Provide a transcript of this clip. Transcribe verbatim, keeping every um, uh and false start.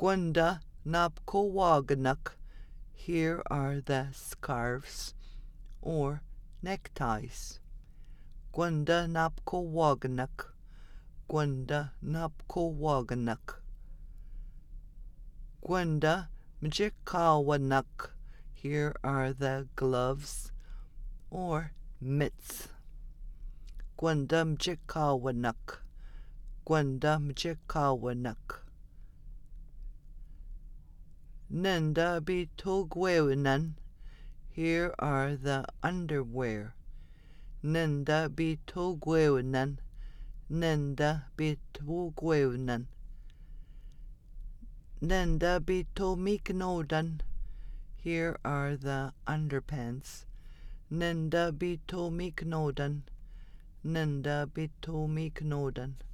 Gwenda napkowaganak. Here are the scarves or neckties. Gwenda napkowaganak. Gwenda napkowaganak. Gwenda mjikawanak. Here are the gloves or mitts. Gwenda mjikawanak. Gwenda mjikawanak. Nenda bitogwewinan. Here are the underwear. Nenda bitogwewinan. Nenda bitogwewinan. Nenda bitomiknodan. Here are the underpants. Nenda bitomiknodan. Nenda bitomiknodan.